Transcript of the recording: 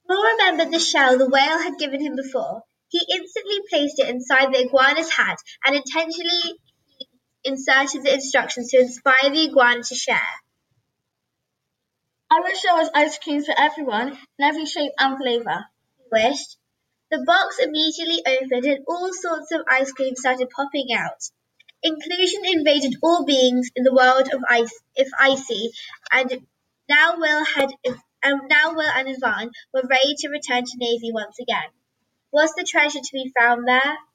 Will remembered the shell the whale had given him before. He instantly placed it inside the iguana's hat and intentionally inserted the instructions to inspire the iguana to share. I wish there was ice cream for everyone in every shape and flavor. He wished. The box immediately opened and all sorts of ice cream started popping out. Inclusion invaded all beings in the world of ice, if icy, and now Will and Ivan were ready to return to Navy once again. Was the treasure to be found there?